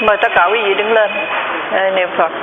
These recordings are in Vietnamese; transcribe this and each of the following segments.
Mời tất cả quý vị đứng lên niệm Phật.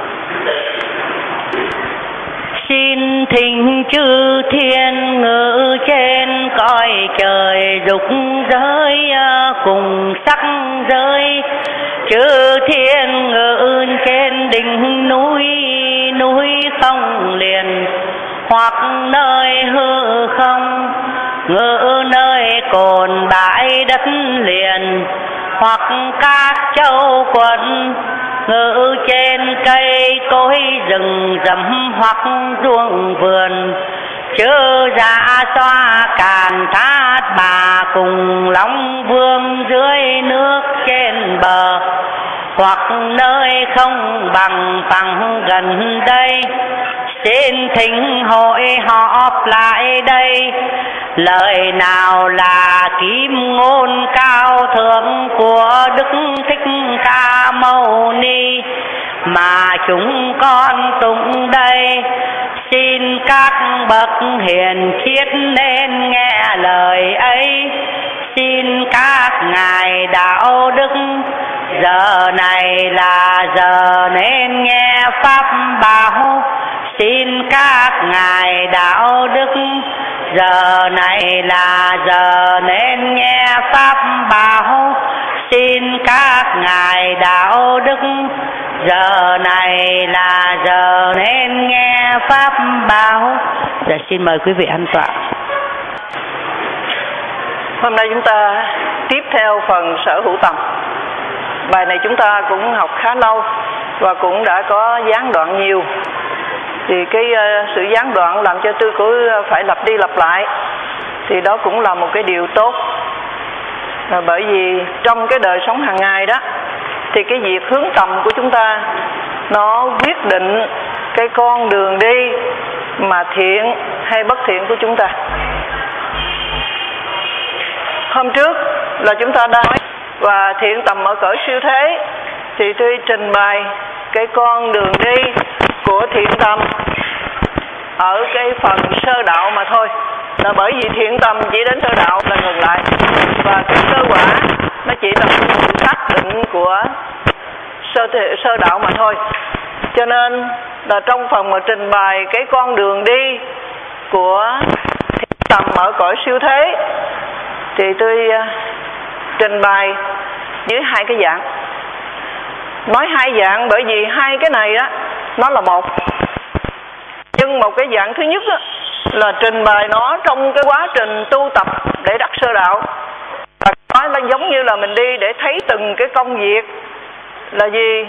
Xin thỉnh chư thiên ngự trên cõi trời rục rơi cùng sắc rơi, chư thiên ngự trên đỉnh núi, núi không liền hoặc nơi hư không, ngự nơi cồn bãi đất liền hoặc các châu quận, ngự trên cây cối rừng rậm hoặc ruộng vườn, chư dạ xoa càn thát bà cùng long vương dưới nước trên bờ, hoặc nơi không bằng phẳng gần đây, xin thỉnh hội họp lại đây. Lời nào là kim ngôn cao thượng của Đức Thích Ca Mâu Ni mà chúng con tụng đây, xin các bậc hiền triết nên nghe lời ấy. Xin các ngài đạo đức, giờ này là giờ nên nghe pháp bảo. Xin các ngài đạo đức, giờ này là giờ nên nghe pháp bảo. Xin các ngài đạo đức, giờ này là giờ nên nghe pháp bảo. Dạ, xin mời quý vị an tọa. Hôm nay chúng ta tiếp theo phần sở hữu tầm. Bài này chúng ta cũng học khá lâu và cũng đã có gián đoạn nhiều. Thì cái sự gián đoạn làm cho tôi cứ phải lặp đi lặp lại, thì đó cũng là một cái điều tốt. Bởi vì trong cái đời sống hàng ngày đó, thì cái việc hướng tầm của chúng ta nó quyết định cái con đường đi mà thiện hay bất thiện của chúng ta. Hôm trước là chúng ta đã nói và thiện tầm ở cõi siêu thế, thì tôi trình bày cái con đường đi của thiện tầm ở cái phần sơ đạo mà thôi. Là bởi vì thiện tầm chỉ đến sơ đạo là ngừng lại, và cái sơ quả nó chỉ là một sự xác định của sơ đạo mà thôi. Cho nên là trong phần mà trình bày cái con đường đi của thiện tầm ở cõi siêu thế, thì tôi trình bày dưới hai cái dạng. Nói hai dạng bởi vì hai cái này á nó là một. Nhưng một cái dạng thứ nhất á, là trình bày nó trong cái quá trình tu tập để đắc sơ đạo. Và nó giống như là mình đi để thấy từng cái công việc là gì,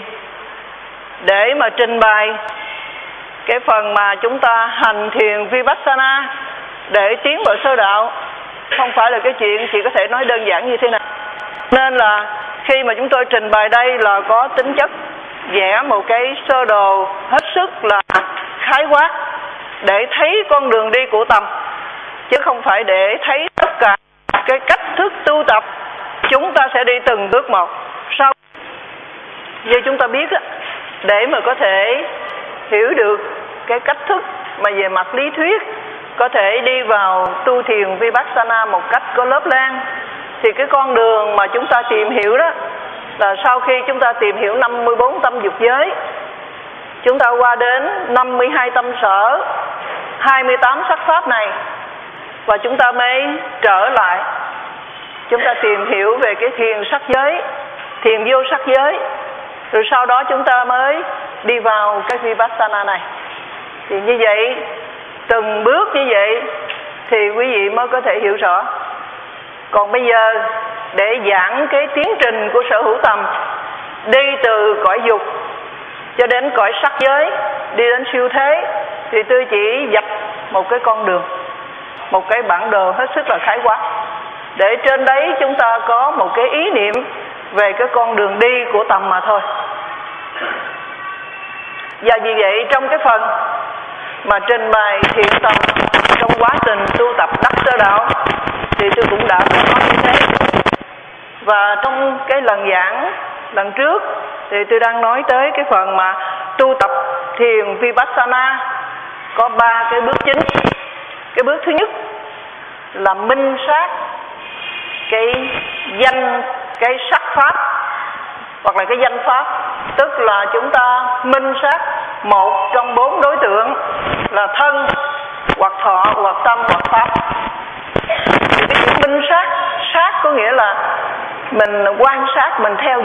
để mà trình bày cái phần mà chúng ta hành thiền Vipassana để tiến vào sơ đạo. Không phải là cái chuyện chỉ có thể nói đơn giản như thế này. Nên là khi mà chúng tôi trình bày đây là có tính chất vẽ một cái sơ đồ hết sức là khái quát để thấy con đường đi của tầm, chứ không phải để thấy tất cả cái cách thức tu tập. Chúng ta sẽ đi từng bước một. Sau như chúng ta biết á, để mà có thể hiểu được cái cách thức mà về mặt lý thuyết có thể đi vào tu thiền Vipassana một cách có lớp lang, thì cái con đường mà chúng ta tìm hiểu đó là sau khi chúng ta tìm hiểu 54 tâm dục giới, chúng ta qua đến 52 tâm sở, 28 sắc pháp này, và chúng ta mới trở lại, chúng ta tìm hiểu về cái thiền sắc giới, thiền vô sắc giới, rồi sau đó chúng ta mới đi vào cái Vipassana này. Thì như vậy, từng bước như vậy thì quý vị mới có thể hiểu rõ. Còn bây giờ để giảng cái tiến trình của sở hữu tầm đi từ cõi dục cho đến cõi sắc giới, đi đến siêu thế, thì tôi chỉ dập một cái con đường, một cái bản đồ hết sức là khái quát, để trên đấy chúng ta có một cái ý niệm về cái con đường đi của tầm mà thôi. Và vì vậy trong cái phần mà trình bày thiện tầm trong quá trình tu tập đắc sơ đạo thì tôi cũng đã có nói như thế. Và trong cái lần giảng lần trước thì tôi đang nói tới cái phần mà tu tập thiền Vipassana có 3 cái bước chính. Cái bước thứ nhất là minh sát cái danh, cái sắc pháp hoặc là cái danh pháp, tức là chúng ta minh sát một trong 4 đối tượng là thân, hoặc thọ, hoặc tâm, hoặc pháp. Thì cái chữ minh sát, sát có nghĩa là mình quan sát, mình theo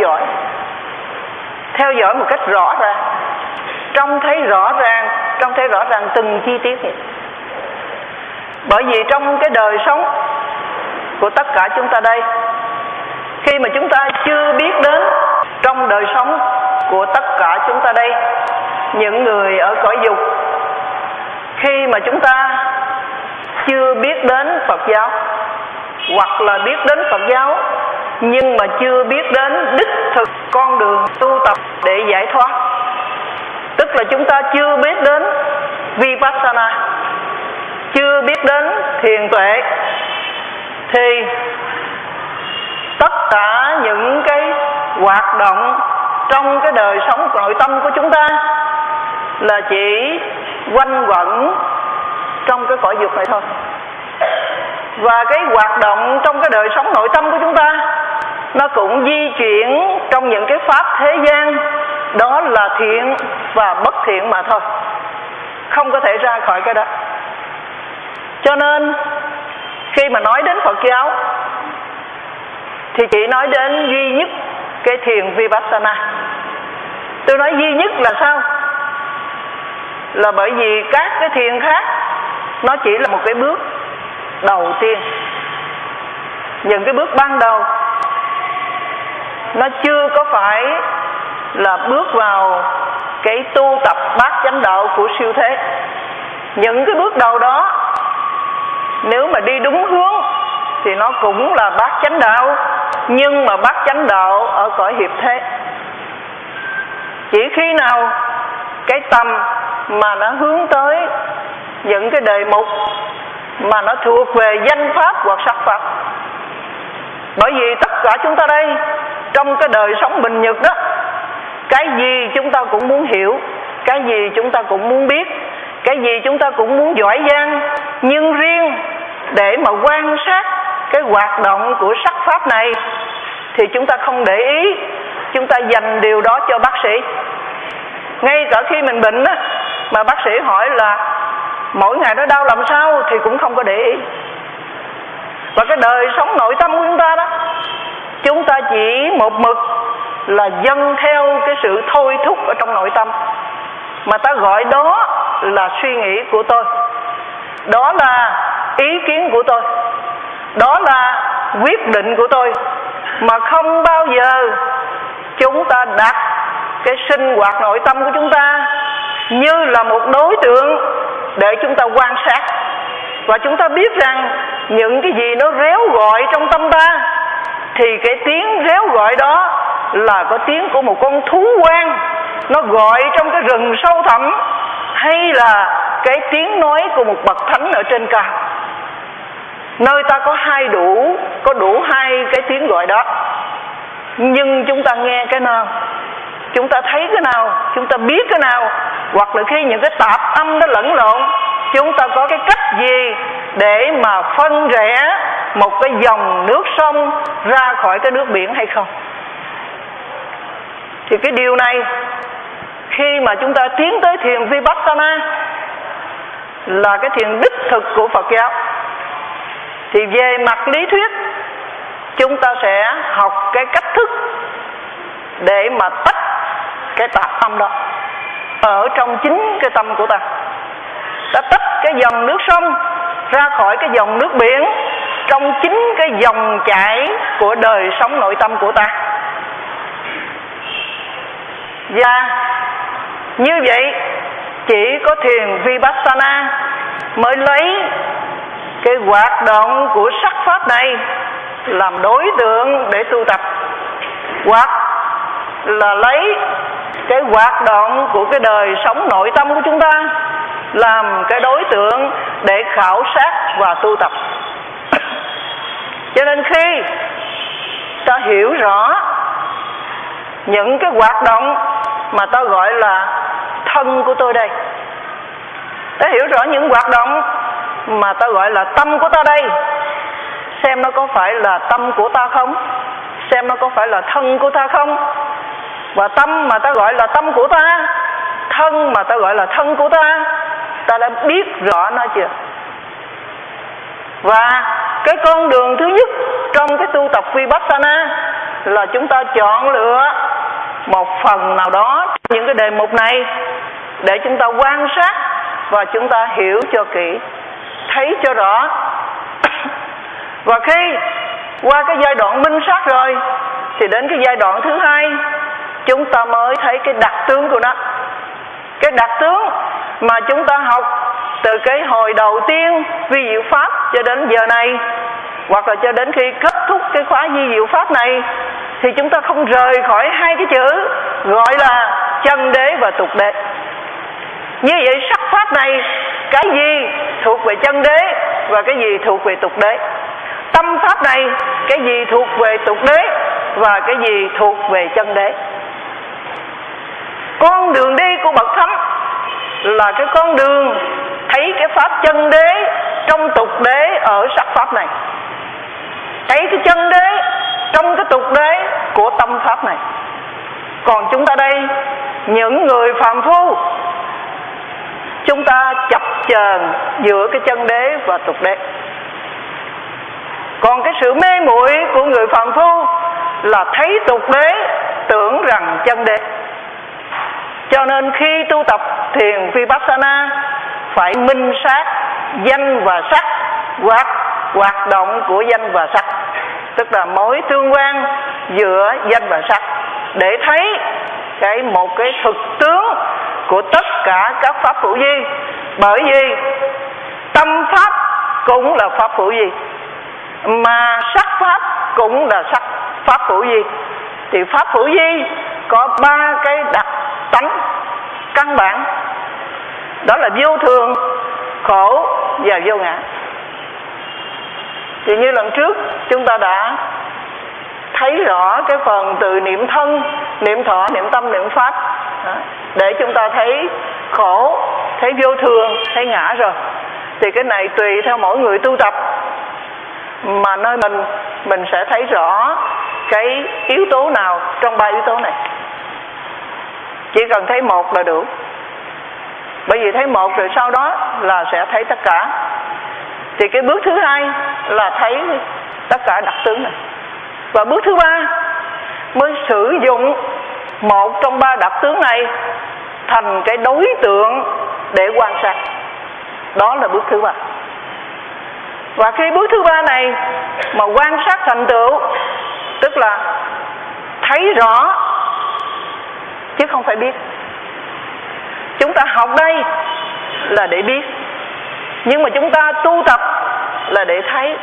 dõi một cách rõ ràng, trông thấy rõ ràng từng chi tiết vậy. Bởi vì trong cái đời sống của tất cả chúng ta đây, khi mà chúng ta chưa biết đến trong đời sống của tất cả chúng ta đây, những người ở cõi dục, khi mà chúng ta chưa biết đến Phật giáo, hoặc là biết đến Phật giáo nhưng mà chưa biết đến đích thực con đường tu tập để giải thoát, tức là chúng ta chưa biết đến Vipassana, chưa biết đến thiền tuệ, thì tất cả những cái hoạt động trong cái đời sống nội tâm của chúng ta là chỉ quanh quẩn trong cái cõi dục này thôi. Và cái hoạt động trong cái đời sống nội tâm của chúng ta nó cũng di chuyển trong những cái pháp thế gian, đó là thiện và bất thiện mà thôi, không có thể ra khỏi cái đó. Cho nên khi mà nói đến Phật giáo thì chỉ nói đến duy nhất cái thiền Vipassana. Tôi nói duy nhất là sao? Là bởi vì các cái thiền khác nó chỉ là một cái bước đầu tiên, những cái bước ban đầu, nó chưa có phải là bước vào cái tu tập bát chánh đạo của siêu thế. Những cái bước đầu đó nếu mà đi đúng hướng thì nó cũng là bát chánh đạo, nhưng mà bát chánh đạo ở cõi hiệp thế. Chỉ khi nào cái tâm mà nó hướng tới những cái đề mục mà nó thuộc về danh pháp hoặc sắc pháp. Bởi vì tất cả chúng ta đây trong cái đời sống bình nhật đó, cái gì chúng ta cũng muốn hiểu, cái gì chúng ta cũng muốn biết, cái gì chúng ta cũng muốn giỏi giang. Nhưng riêng để mà quan sát cái hoạt động của sắc pháp này thì chúng ta không để ý, chúng ta dành điều đó cho bác sĩ. Ngay cả khi mình bệnh á, mà bác sĩ hỏi là mỗi ngày nó đau làm sao thì cũng không có để ý. Và cái đời sống nội tâm của chúng ta đó, chúng ta chỉ một mực là dâng theo cái sự thôi thúc ở trong nội tâm, mà ta gọi đó là suy nghĩ của tôi, đó là ý kiến của tôi, đó là quyết định của tôi, mà không bao giờ chúng ta đặt cái sinh hoạt nội tâm của chúng ta như là một đối tượng để chúng ta quan sát. Và chúng ta biết rằng những cái gì nó réo gọi trong tâm ta thì cái tiếng réo gọi đó là có tiếng của một con thú hoang, nó gọi trong cái rừng sâu thẳm, hay là cái tiếng nói của một bậc thánh ở trên cao. Nơi ta có đủ hai cái tiếng gọi đó. Nhưng chúng ta nghe cái nào, chúng ta thấy cái nào, chúng ta biết cái nào, hoặc là khi những cái tạp âm nó lẫn lộn, chúng ta có cái cách gì để mà phân rẽ một cái dòng nước sông ra khỏi cái nước biển hay không? Thì cái điều này khi mà chúng ta tiến tới thiền Vipassana là cái thiền đích thực của Phật giáo, thì về mặt lý thuyết chúng ta sẽ học cái cách thức để mà tách cái tạp âm đó ở trong chính cái tâm của ta. Ta tách cái dòng nước sông ra khỏi cái dòng nước biển trong chính cái dòng chảy của đời sống nội tâm của ta. Và như vậy chỉ có thiền Vipassana mới lấy cái hoạt động của sắc pháp này làm đối tượng để tu tập, hoặc là lấy cái hoạt động của cái đời sống nội tâm của chúng ta làm cái đối tượng để khảo sát và tu tập. Cho nên khi ta hiểu rõ những cái hoạt động mà ta gọi là thân của tôi đây, ta hiểu rõ những hoạt động mà ta gọi là tâm của ta đây, xem nó có phải là tâm của ta không, xem nó có phải là thân của ta không, Và tâm mà ta gọi là tâm của ta, thân mà ta gọi là thân của ta, ta đã biết rõ nó chưa? Và cái con đường thứ nhất trong cái tu tập Vipassana là chúng ta chọn lựa một phần nào đó những cái đề mục này để chúng ta quan sát và chúng ta hiểu cho kỹ, thấy cho rõ. Và khi qua cái giai đoạn minh sát rồi thì đến cái giai đoạn thứ hai chúng ta mới thấy cái đặc tướng của nó. Cái đặc tướng mà chúng ta học từ cái hồi đầu tiên vi diệu pháp cho đến giờ này, hoặc là cho đến khi kết thúc cái khóa vi diệu pháp này, thì chúng ta không rời khỏi hai cái chữ gọi là chân đế và tục đế. Như vậy sắc pháp này, cái gì thuộc về chân đế và cái gì thuộc về tục đế? Tâm pháp này, cái gì thuộc về tục đế và cái gì thuộc về chân đế? Con đường đi của bậc thánh là cái con đường thấy cái pháp chân đế trong tục đế ở sắc pháp này, thấy cái chân đế trong cái tục đế của tâm pháp này. Còn chúng ta đây, những người phàm phu, chúng ta chập chờn giữa cái chân đế và tục đế. Còn cái sự mê muội của người phàm phu là thấy tục đế, tưởng rằng chân đế. Cho nên khi tu tập thiền Vipassana phải minh sát danh và sắc hoặc hoạt động của danh và sắc, tức là mối tương quan giữa danh và sắc, để thấy một cái thực tướng của tất cả các pháp hữu vi. Bởi vì tâm pháp cũng là pháp hữu vi, mà sắc pháp cũng là sắc pháp hữu vi. Thì pháp hữu vi có ba cái đặc tánh căn bản, đó là vô thường, khổ và vô ngã. Thì như lần trước chúng ta đã thấy rõ cái phần từ niệm thân, niệm thọ, niệm tâm, niệm pháp, để chúng ta thấy khổ, thấy vô thường, thấy ngã rồi. Thì cái này tùy theo mỗi người tu tập mà nơi mình sẽ thấy rõ cái yếu tố nào trong ba yếu tố này. Chỉ cần thấy một là đủ. Bởi vì thấy một rồi sau đó là sẽ thấy tất cả. Thì cái bước thứ hai là thấy tất cả đặc tướng này. Và bước thứ ba mới sử dụng một trong ba đặc tướng này thành cái đối tượng để quan sát. Đó là bước thứ ba. Và khi bước thứ ba này mà quan sát thành tựu, tức là thấy rõ chứ không phải biết. Chúng ta học đây là để biết, nhưng mà chúng ta tu tập là để thấy.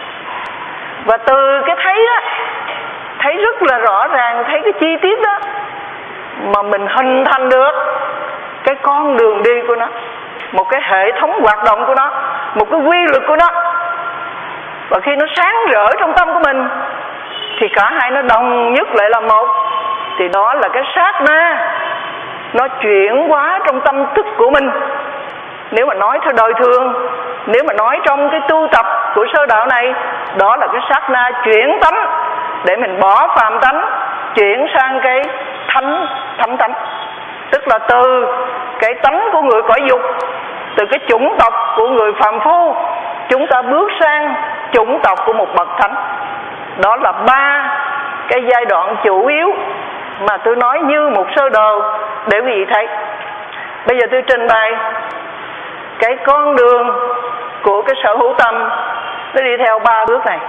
Và từ cái thấy đó, thấy rất là rõ ràng, thấy cái chi tiết đó, mà mình hình thành được cái con đường đi của nó, một cái hệ thống hoạt động của nó, một cái quy luật của nó. Và khi nó sáng rỡ trong tâm của mình thì cả hai nó đồng nhất lại là một. Thì đó là cái sát na nó chuyển hóa trong tâm thức của mình. Nếu mà nói theo đời thường, nếu mà nói trong cái tu tập của sơ đạo này, đó là cái sát na chuyển tánh, để mình bỏ phàm tánh chuyển sang cái thánh tánh. Tức là từ cái tánh của người cõi dục, từ cái chủng tộc của người phàm phu, chúng ta bước sang chủng tộc của một bậc thánh. Đó là ba cái giai đoạn chủ yếu mà tôi nói như một sơ đồ để quý vị thấy. Bây giờ tôi trình bày cái con đường của cái sở hữu tâm, nó đi theo ba bước này.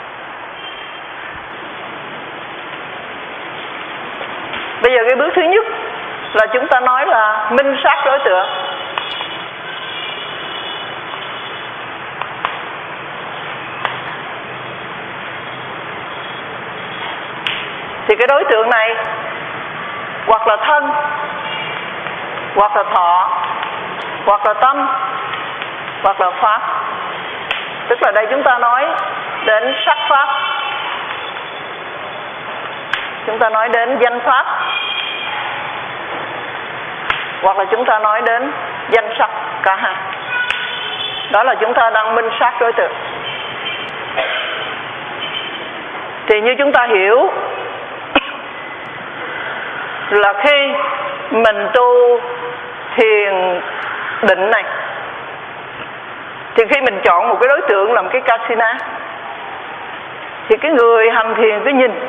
Bây giờ cái bước thứ nhất là chúng ta nói là minh sát đối tượng. Thì cái đối tượng này hoặc là thân, hoặc là thọ, hoặc là tâm, hoặc là pháp. Tức là đây chúng ta nói đến sắc pháp, chúng ta nói đến danh pháp, hoặc là chúng ta nói đến danh sắc, cả hai. Đó là chúng ta đang minh sát đối tượng. Thì như chúng ta hiểu là khi mình tu thiền định này, thì khi mình chọn một cái đối tượng làm cái Kasina, thì cái người hành thiền cứ nhìn,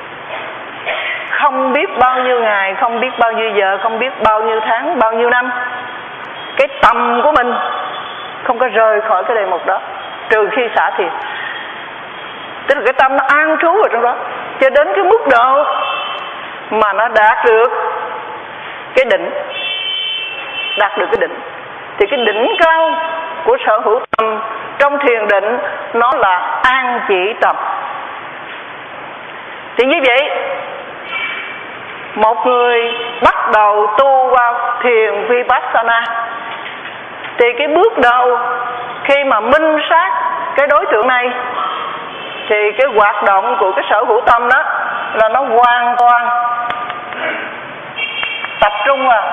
không biết bao nhiêu ngày, không biết bao nhiêu giờ, không biết bao nhiêu tháng, bao nhiêu năm, cái tâm của mình không có rời khỏi cái đề mục đó trừ khi xả thiền. Tức là cái tâm nó an trú ở trong đó cho đến cái mức độ mà nó đạt được cái định, đạt được cái định. Thì cái đỉnh cao của sở hữu tâm trong thiền định nó là an chỉ tâm. Thì như vậy, một người bắt đầu tu vào thiền Vipassana, thì cái bước đầu khi mà minh sát cái đối tượng này, thì cái hoạt động của cái sở hữu tâm đó là nó hoàn toàn tập trung vào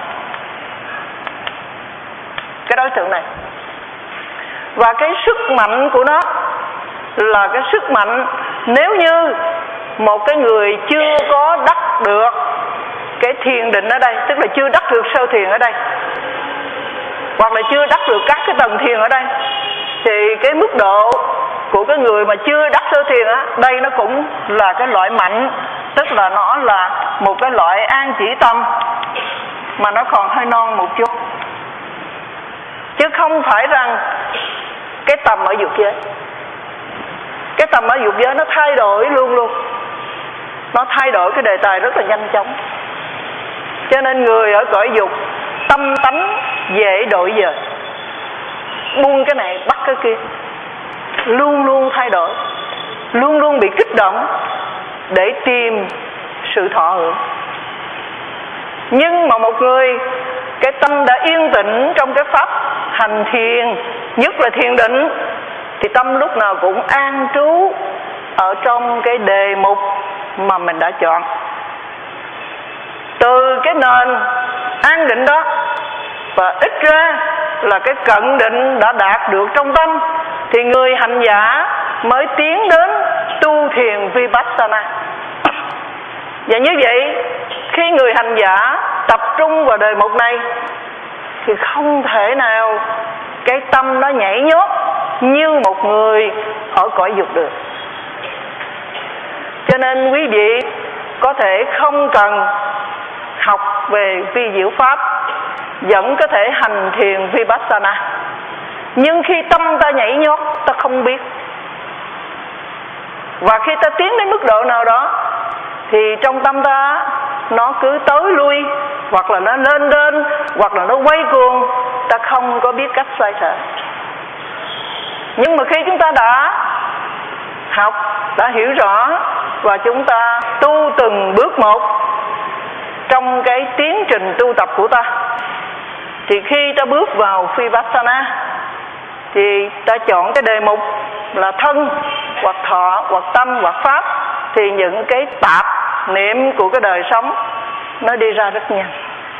cái đối tượng này. Và cái sức mạnh của nó là cái sức mạnh, nếu như một cái người chưa có đắc được cái thiền định ở đây, tức là chưa đắc được sơ thiền ở đây, hoặc là chưa đắc được các cái tầng thiền ở đây, thì cái mức độ của cái người mà chưa đắc sơ thiền á, đây nó cũng là cái loại mạnh, tức là nó là một cái loại an chỉ tâm mà nó còn hơi non một chút, chứ không phải rằng cái tầm ở dục giới. Cái tầm ở dục giới nó thay đổi luôn luôn, nó thay đổi cái đề tài rất là nhanh chóng. Cho nên người ở cõi dục tâm tánh dễ đổi dời, buông cái này bắt cái kia, luôn luôn thay đổi, luôn luôn bị kích động để tìm sự thọ hưởng. Nhưng mà một người cái tâm đã yên tĩnh trong cái pháp hành thiền, nhất là thiền định, thì tâm lúc nào cũng an trú ở trong cái đề mục mà mình đã chọn. Từ cái nền an định đó, và ít ra là cái cận định đã đạt được trong tâm, thì người hành giả mới tiến đến tu thiền Vipassana. Và như vậy, khi người hành giả tập trung vào đề mục này, thì không thể nào cái tâm nó nhảy nhót như một người ở cõi dục được. Cho nên quý vị có thể không cần học về vi diệu pháp, vẫn có thể hành thiền Vipassana. Nhưng khi tâm ta nhảy nhót, ta không biết. Và khi ta tiến đến mức độ nào đó, thì trong tâm ta nó cứ tới lui, hoặc là nó lên lên, hoặc là nó quay cuồng, ta không có biết cách xoay sở. Nhưng mà khi chúng ta đã học, đã hiểu rõ, và chúng ta tu từng bước một trong cái tiến trình tu tập của ta, thì khi ta bước vào Vipassana, thì ta chọn cái đề mục là thân, hoặc thọ, hoặc tâm, hoặc pháp, thì những cái tạp niệm của cái đời sống nó đi ra rất nhanh.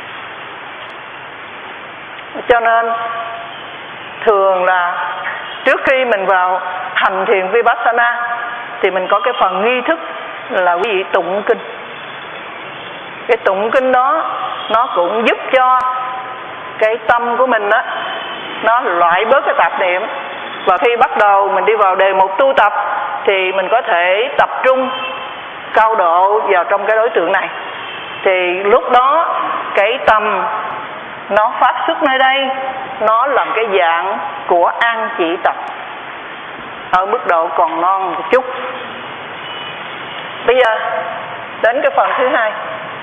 Cho nên thường là trước khi mình vào hành thiền Vipassana, thì mình có cái phần nghi thức là quý vị tụng kinh. Cái tụng kinh đó nó cũng giúp cho cái tâm của mình đó, nó loại bớt cái tạp niệm. Và khi bắt đầu mình đi vào đề mục tu tập, thì mình có thể tập trung cao độ vào trong cái đối tượng này. Thì lúc đó cái tâm nó phát xuất nơi đây, nó là cái dạng của an chỉ tập ở mức độ còn non một chút. Bây giờ đến cái phần thứ hai,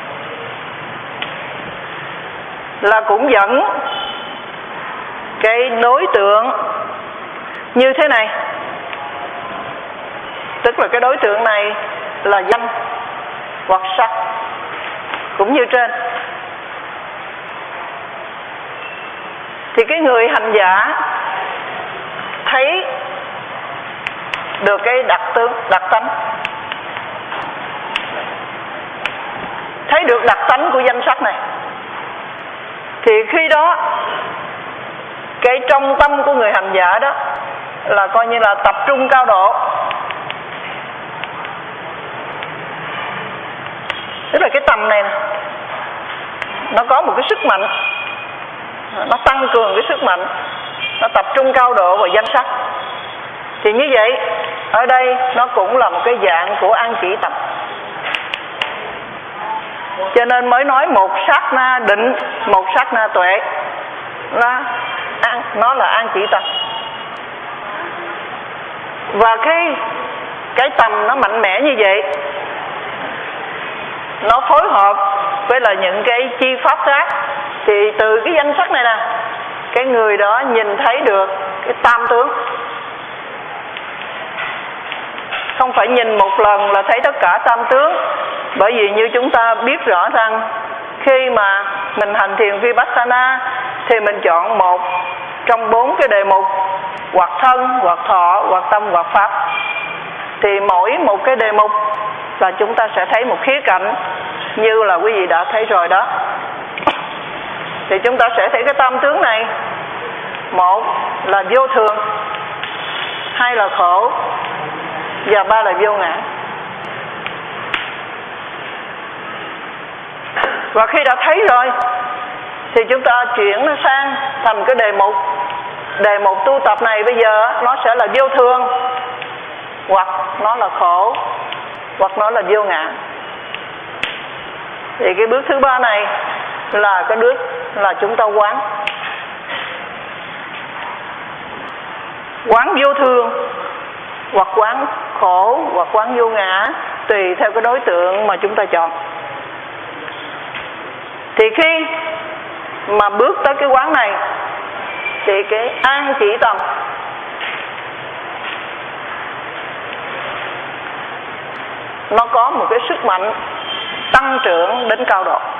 là cũng dẫn cái đối tượng như thế này. Tức là cái đối tượng này là danh hoặc sắc, cũng như trên. Thì cái người hành giả thấy được cái đặc tướng, đặc tánh, thấy được đặc tánh của danh sắc này, thì khi đó cái trong tâm của người hành giả đó là coi như là tập trung cao độ. Tức là cái tâm này nè, nó có một cái sức mạnh, nó tăng cường cái sức mạnh, nó tập trung cao độ vào danh sắc. Thì như vậy ở đây nó cũng là một cái dạng của an chỉ tâm. Cho nên mới nói một sát na định, một sát na tuệ, nó là an chỉ tâm. Và khi cái tâm nó mạnh mẽ như vậy, nó phối hợp với là những cái chi pháp khác, thì từ cái danh sắc này nè, cái người đó nhìn thấy được cái tam tướng. Không phải nhìn một lần là thấy tất cả tam tướng. Bởi vì như chúng ta biết rõ rằng khi mà mình hành thiền Vipassana thì mình chọn một trong 4 cái đề mục, hoặc thân, hoặc thọ, hoặc tâm, hoặc pháp. Thì mỗi một cái đề mục là chúng ta sẽ thấy một khía cạnh như là quý vị đã thấy rồi đó. Thì chúng ta sẽ thấy cái tam tướng này, một là vô thường, hai là khổ, và ba là vô ngã. Và khi đã thấy rồi thì chúng ta chuyển nó sang thành cái đề mục. Đề mục tu tập này bây giờ nó sẽ là vô thường, hoặc nó là khổ, hoặc nó là vô ngã. Thì cái bước thứ ba này là cái bước là chúng ta quán. Quán vô thường, hoặc quán khổ, hoặc quán vô ngã, tùy theo cái đối tượng mà chúng ta chọn. Thì khi mà bước tới cái quán này thì cái an chỉ tâm nó có một cái sức mạnh tăng trưởng đến cao độ.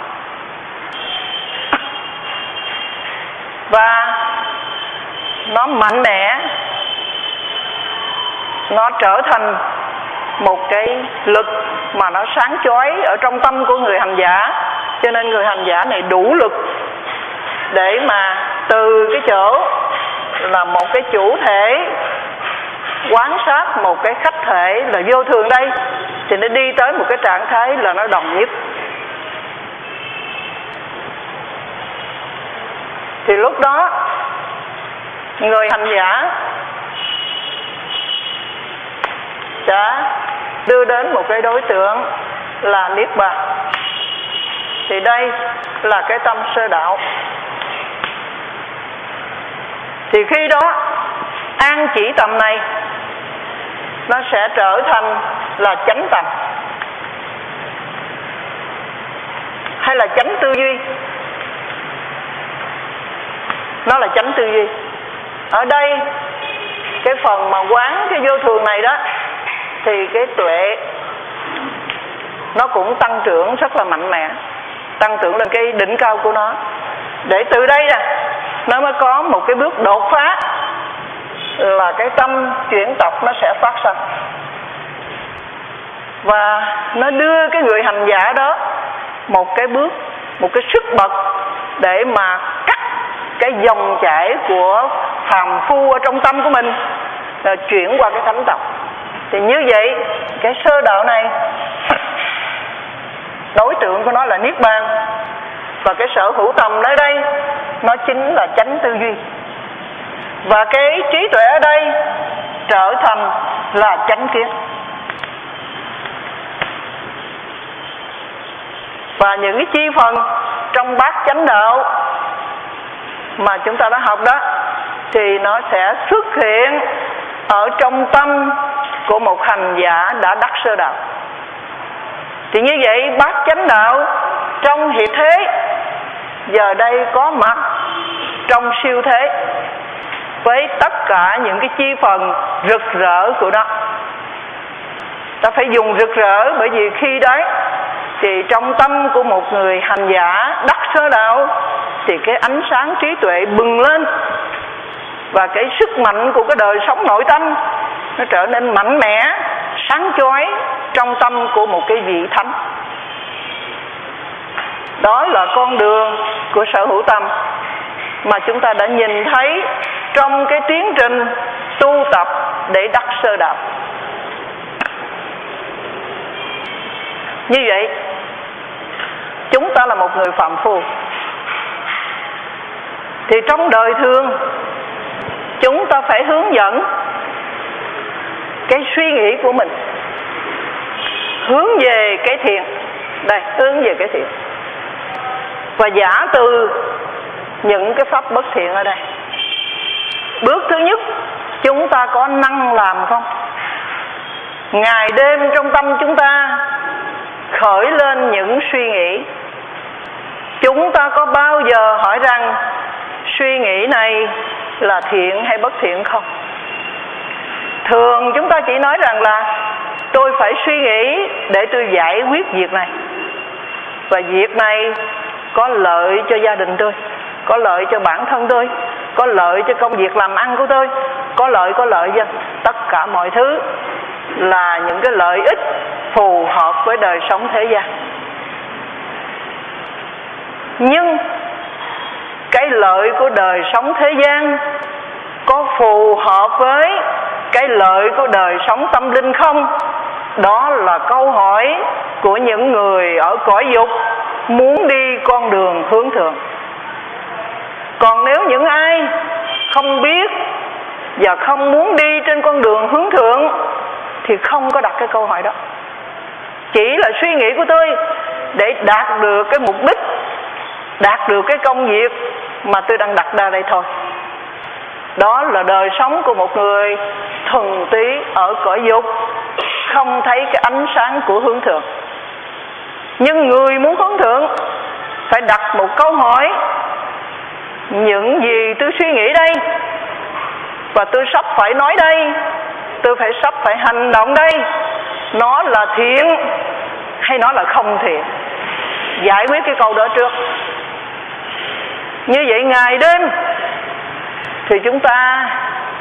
Và nó mạnh mẽ, nó trở thành một cái lực mà nó sáng chói ở trong tâm của người hành giả. Cho nên người hành giả này đủ lực để mà từ cái chỗ là một cái chủ thể quán sát một cái khách thể là vô thường đây, thì nó đi tới một cái trạng thái là nó đồng nhất. Thì lúc đó người hành giả đã đưa đến một cái đối tượng là Niết Bàn. Thì đây là cái tâm sơ đạo. Thì khi đó an chỉ tâm này nó sẽ trở thành là chánh tâm, hay là chánh tư duy. Nó là chánh tư duy. Ở đây cái phần mà quán cái vô thường này đó, thì cái tuệ nó cũng tăng trưởng rất là mạnh mẽ, tăng trưởng lên cái đỉnh cao của nó. Để từ đây nè nó mới có một cái bước đột phá, là cái tâm chuyển tập nó sẽ phát sinh. Và nó đưa cái người hành giả đó một cái bước, một cái sức bật để mà cắt cái dòng chảy của phàm phu ở trong tâm của mình, rồi chuyển qua cái thánh tập. Thì như vậy cái sơ đạo này đối tượng của nó là Niết Bàn. Và cái sở hữu tâm ở đây nó chính là chánh tư duy. Và cái trí tuệ ở đây trở thành là chánh kiến. Và những cái chi phần trong bát chánh đạo mà chúng ta đã học đó, thì nó sẽ xuất hiện ở trong tâm của một hành giả đã đắc sơ đạo. Thì như vậy bát chánh đạo trong hiện thế giờ đây có mặt trong siêu thế với tất cả những cái chi phần rực rỡ của nó. Ta phải dùng rực rỡ, bởi vì khi đấy thì trong tâm của một người hành giả đắc sơ đạo thì cái ánh sáng trí tuệ bừng lên, và cái sức mạnh của cái đời sống nội tâm nó trở nên mạnh mẽ, sáng chói trong tâm của một cái vị thánh. Đó là con đường của sở hữu tâm mà chúng ta đã nhìn thấy trong cái tiến trình tu tập để đắc sơ đạo. Như vậy chúng ta là một người phàm phu. Thì trong đời thường chúng ta phải hướng dẫn cái suy nghĩ của mình hướng về cái thiện. Đây, hướng về cái thiện và giả từ những cái pháp bất thiện ở đây. Bước thứ nhất, chúng ta có năng làm không? Ngày đêm trong tâm chúng ta khởi lên những suy nghĩ. Chúng ta có bao giờ hỏi rằng suy nghĩ này là thiện hay bất thiện không? Thường chúng ta chỉ nói rằng là tôi phải suy nghĩ để tôi giải quyết việc này, và việc này có lợi cho gia đình tôi, có lợi cho bản thân tôi, có lợi cho công việc làm ăn của tôi, có lợi cho tất cả mọi thứ là những cái lợi ích phù hợp với đời sống thế gian. Nhưng cái lợi của đời sống thế gian có phù hợp với cái lợi của đời sống tâm linh không? Đó là câu hỏi của những người ở cõi dục muốn đi con đường hướng thượng. Còn nếu những ai không biết và không muốn đi trên con đường hướng thượng thì không có đặt cái câu hỏi đó. Chỉ là suy nghĩ của tôi để đạt được cái mục đích, đạt được cái công việc mà tôi đang đặt ra đây thôi. Đó là đời sống của một người thuần túy ở cõi dục, không thấy cái ánh sáng của hướng thượng. Nhưng người muốn hướng thượng phải đặt một câu hỏi: những gì tôi suy nghĩ đây và tôi sắp phải nói đây, tôi sắp phải hành động đây, nó là thiện hay nó là không thiện? Giải quyết cái câu đó trước. Như vậy ngày đêm thì chúng ta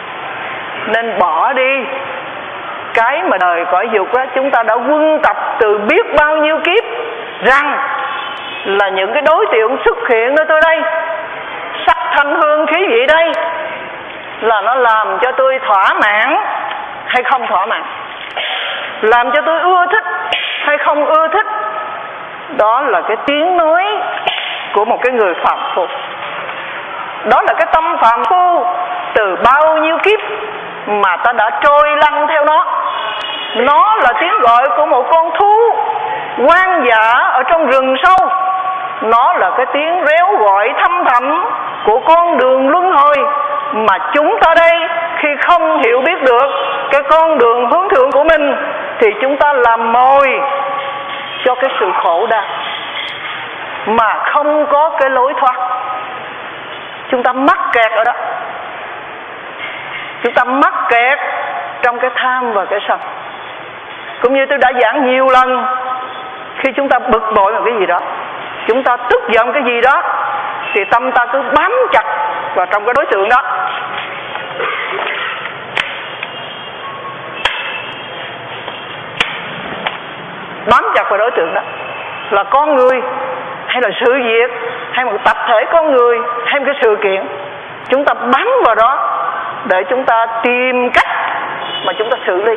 nên bỏ đi cái mà đời cõi dục đó chúng ta đã quân tập từ biết bao nhiêu kiếp rằng là những cái đối tượng xuất hiện nơi tôi đây, sắc thanh hương khí vị đây, là nó làm cho tôi thỏa mãn hay không thỏa mãn, làm cho tôi ưa thích hay không ưa thích. Đó là cái tiếng nói của một cái người phàm phu. Đó là cái tâm phàm phu từ bao nhiêu kiếp mà ta đã trôi lăn theo nó. Nó là tiếng gọi của một con thú hoang dã ở trong rừng sâu. Nó là cái tiếng réo gọi thăm thẳm của con đường luân hồi mà chúng ta đây khi không hiểu biết được cái con đường hướng thượng của mình thì chúng ta làm mồi cho cái sự khổ đau mà không có cái lối thoát. Chúng ta mắc kẹt ở đó. Chúng ta mắc kẹt trong cái tham và cái sân. Cũng như tôi đã giảng nhiều lần, khi chúng ta bực bội một cái gì đó, chúng ta tức giận cái gì đó, thì tâm ta cứ bám chặt vào trong cái đối tượng đó. Bám chặt vào đối tượng đó là con người hay là sự việc hay một tập thể con người hay một cái sự kiện. Chúng ta bám vào đó để chúng ta tìm cách mà chúng ta xử lý.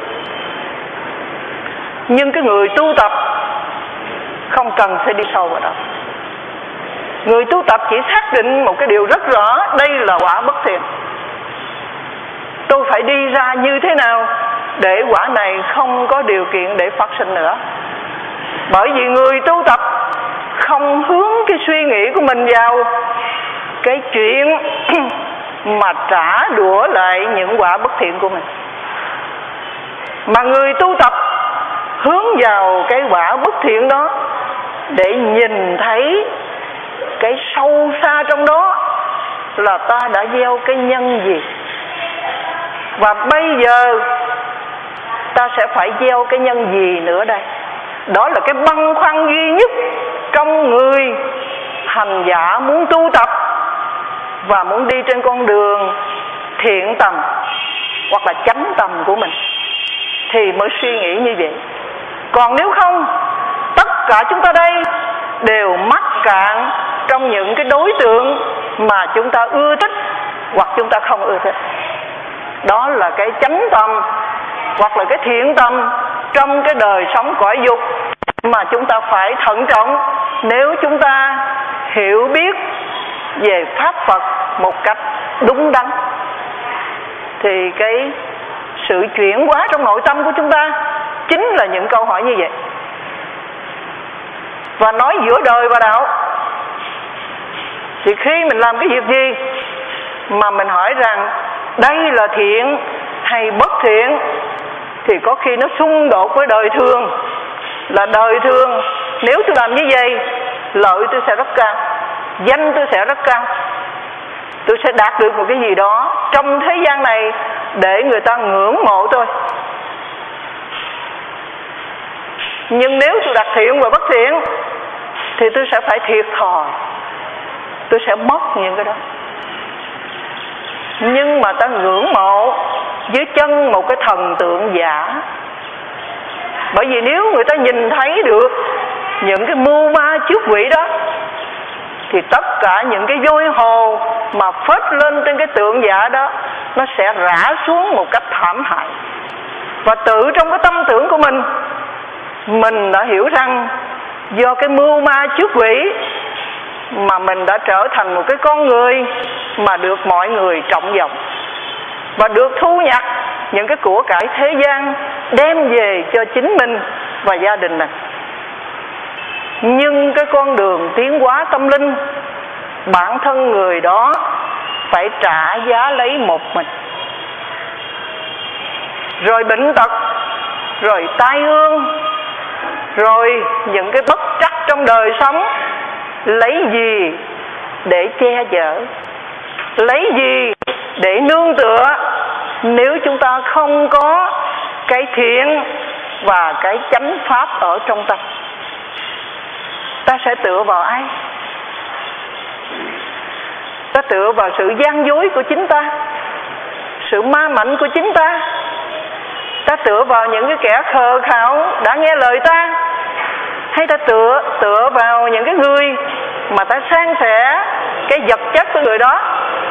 Nhưng cái người tu tập không cần phải đi sâu vào đó. Người tu tập chỉ xác định một cái điều rất rõ: đây là quả bất thiện. Tôi phải đi ra như thế nào để quả này không có điều kiện để phát sinh nữa. Bởi vì người tu tập không hướng cái suy nghĩ của mình vào cái chuyện mà trả đũa lại những quả bất thiện của mình, mà người tu tập hướng vào cái quả bất thiện đó để nhìn thấy cái sâu xa trong đó là ta đã gieo cái nhân gì, và bây giờ ta sẽ phải gieo cái nhân gì nữa đây. Đó là cái băn khoăn duy nhất trong người hành giả muốn tu tập và muốn đi trên con đường thiện tầm hoặc là chánh tầm của mình thì mới suy nghĩ như vậy. Còn nếu không, tất cả chúng ta đây đều mắc cạn trong những cái đối tượng mà chúng ta ưa thích hoặc chúng ta không ưa thích. Đó là cái chánh tầm hoặc là cái thiện tầm trong cái đời sống cõi dục mà chúng ta phải thận trọng nếu chúng ta hiểu biết về Pháp Phật một cách đúng đắn thì cái sự chuyển hóa trong nội tâm của chúng ta chính là những câu hỏi như vậy. Và nói giữa đời và đạo, thì khi mình làm cái việc gì mà mình hỏi rằng đây là thiện hay bất thiện, thì có khi nó xung đột với đời thường. Là đời thường, nếu tôi làm như vậy, lợi tôi sẽ rất cao, danh tôi sẽ rất cao, tôi sẽ đạt được một cái gì đó trong thế gian này để người ta ngưỡng mộ tôi. Nhưng nếu tôi đặt thiện và bất thiện thì tôi sẽ phải thiệt thòi, tôi sẽ mất những cái đó. Nhưng mà ta ngưỡng mộ dưới chân một cái thần tượng giả. Bởi vì nếu người ta nhìn thấy được những cái mưu ma trước quỷ đó, thì tất cả những cái vôi hồ mà phết lên trên cái tượng giả đó, nó sẽ rã xuống một cách thảm hại. Và tự trong cái tâm tưởng của mình đã hiểu rằng do cái mưu ma trước quỷ mà mình đã trở thành một cái con người mà được mọi người trọng vọng, và được thu nhặt những cái của cải thế gian đem về cho chính mình và gia đình mình. Nhưng cái con đường tiến hóa tâm linh, bản thân người đó phải trả giá lấy một mình. Rồi bệnh tật, rồi tai ương, rồi những cái bất trắc trong đời sống, lấy gì để che chở, lấy gì để nương tựa nếu chúng ta không có cái thiện và cái chánh pháp ở trong tâm? Ta sẽ tựa vào ai? Ta tựa vào sự gian dối của chính ta, sự ma mạnh của chính ta. Ta tựa vào những cái kẻ khờ khạo đã nghe lời ta, hay ta tựa vào những cái người mà ta san sẻ cái vật chất của người đó?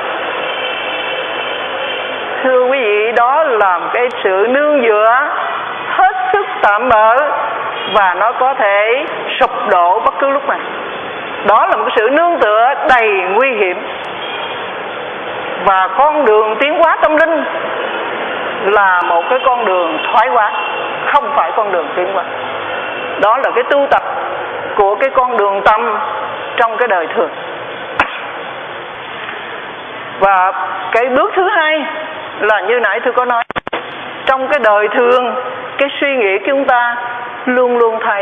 Thưa quý vị, đó là cái sự nương dựa hết sức tạm bợ, và nó có thể sụp đổ bất cứ lúc nào. Đó là một sự nương tựa đầy nguy hiểm. Và con đường tiến hóa tâm linh là một cái con đường thoái hóa, không phải con đường tiến hóa. Đó là cái tu tập của cái con đường tâm trong cái đời thường. Và cái bước thứ hai là như nãy tôi có nói, trong cái đời thường, cái suy nghĩ của chúng ta luôn luôn thay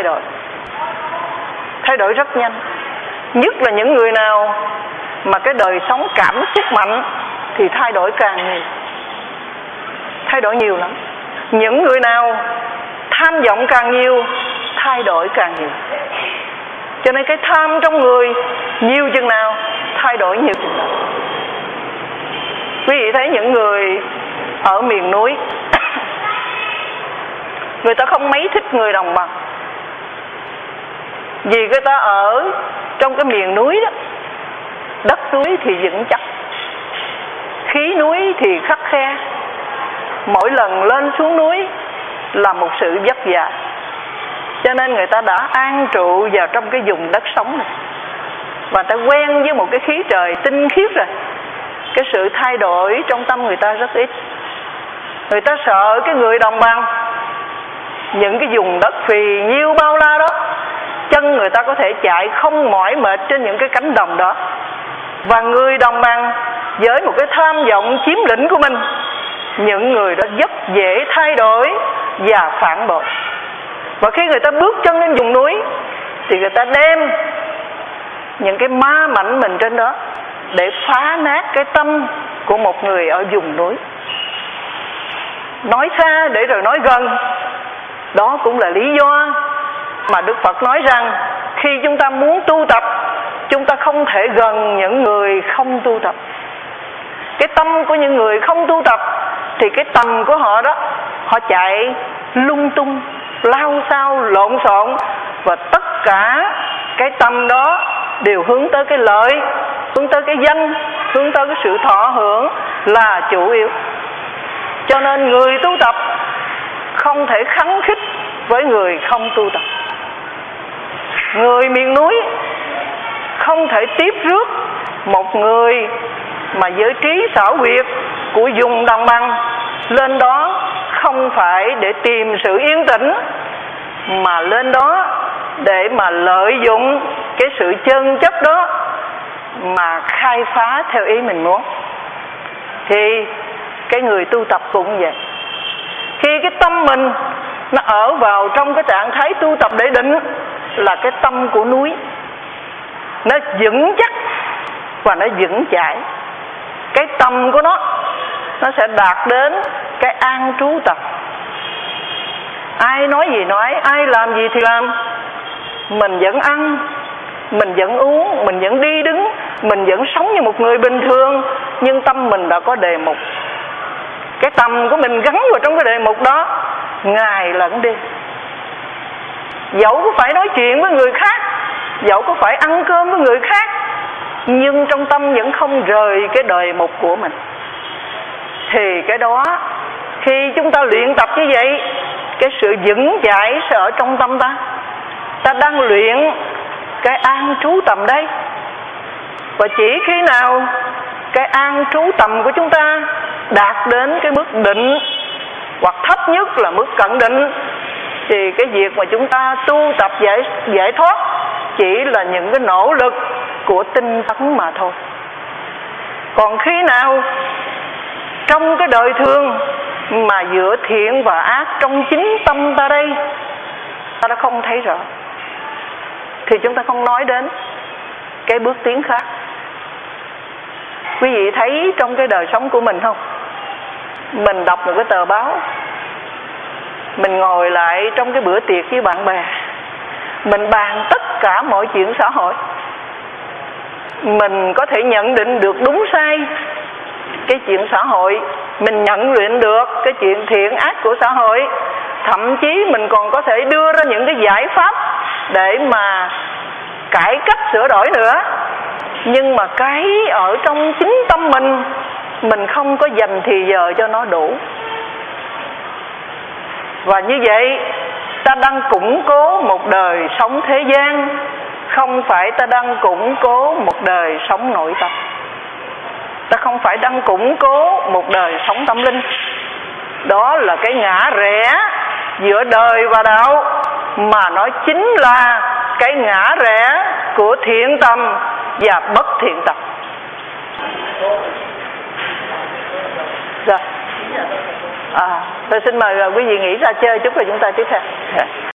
đổi rất nhanh. Nhất là những người nào mà cái đời sống cảm xúc mạnh thì thay đổi càng nhiều, thay đổi nhiều lắm. Những người nào tham vọng càng nhiều, thay đổi càng nhiều. Cho nên cái tham trong người nhiều chừng nào, thay đổi nhiều chừng nào. Quý vị thấy những người ở miền núi, người ta không mấy thích người đồng bằng, vì người ta ở trong cái miền núi đó, đất núi thì vững chắc, khí núi thì khắt khe, mỗi lần lên xuống núi là một sự vất vả. Cho nên người ta đã an trụ vào trong cái vùng đất sống này, và ta quen với một cái khí trời tinh khiết rồi. Cái sự thay đổi trong tâm người ta rất ít. Người ta sợ cái người đồng bằng, những cái vùng đất phì nhiêu bao la đó, chân người ta có thể chạy không mỏi mệt trên những cái cánh đồng đó. Và người đồng bằng với một cái tham vọng chiếm lĩnh của mình, những người đó rất dễ thay đổi và phản bội. Và khi người ta bước chân lên vùng núi thì người ta đem những cái ma mạnh mình trên đó để phá nát cái tâm của một người ở vùng núi. Nói xa để rồi nói gần, đó cũng là lý do mà Đức Phật nói rằng khi chúng ta muốn tu tập, chúng ta không thể gần những người không tu tập. Cái tâm của những người không tu tập thì cái tầm của họ đó, họ chạy lung tung, lao xao, lộn xộn, và tất cả cái tâm đó đều hướng tới cái lợi, hướng tới cái danh, hướng tới cái sự thọ hưởng là chủ yếu. Cho nên người tu tập không thể khắng khích với người không tu tập. Người miền núi không thể tiếp rước một người mà với trí xảo quyệt của vùng đồng bằng lên đó, không phải để tìm sự yên tĩnh, mà lên đó để mà lợi dụng cái sự chân chất đó mà khai phá theo ý mình muốn. Thì cái người tu tập cũng vậy. Khi cái tâm mình nó ở vào trong cái trạng thái tu tập để định, là cái tâm của núi, nó vững chắc và nó vững chãi. Cái tâm của nó sẽ đạt đến cái an trú tập. Ai nói gì nói, ai làm gì thì làm, mình vẫn ăn, mình vẫn uống, mình vẫn đi đứng, mình vẫn sống như một người bình thường, nhưng tâm mình đã có đề mục. Cái tâm của mình gắn vào trong cái đề mục đó ngày lẫn đêm. Dẫu có phải nói chuyện với người khác, dẫu có phải ăn cơm với người khác, nhưng trong tâm vẫn không rời cái đề mục của mình. Thì cái đó, khi chúng ta luyện tập như vậy, cái sự vững chãi sẽ ở trong tâm ta. Ta đang luyện cái an trú tầm đây. Và chỉ khi nào cái an trú tầm của chúng ta đạt đến cái mức định, hoặc thấp nhất là mức cận định, thì cái việc mà chúng ta tu tập giải thoát chỉ là những cái nỗ lực của tinh tấn mà thôi. Còn khi nào trong cái đời thường mà giữa thiện và ác trong chính tâm ta đây, ta đã không thấy rõ, thì chúng ta không nói đến cái bước tiến khác. Quý vị thấy trong cái đời sống của mình không? Mình đọc một cái tờ báo, mình ngồi lại trong cái bữa tiệc với bạn bè, mình bàn tất cả mọi chuyện xã hội, mình có thể nhận định được đúng sai cái chuyện xã hội, mình nhận luyện được cái chuyện thiện ác của xã hội, thậm chí mình còn có thể đưa ra những cái giải pháp để mà cải cách sửa đổi nữa. Nhưng mà cái ở trong chính tâm mình không có dành thì giờ cho nó đủ. Và như vậy ta đang củng cố một đời sống thế gian, không phải ta đang củng cố một đời sống nội tâm. Ta không phải đang củng cố một đời sống tâm linh. Đó là cái ngã rẽ giữa đời và đạo, mà nó chính là cái ngã rẽ của thiện tâm và bất thiện tâm. Rồi. Tôi xin mời quý vị nghỉ ra chơi chút rồi chúng ta tiếp theo.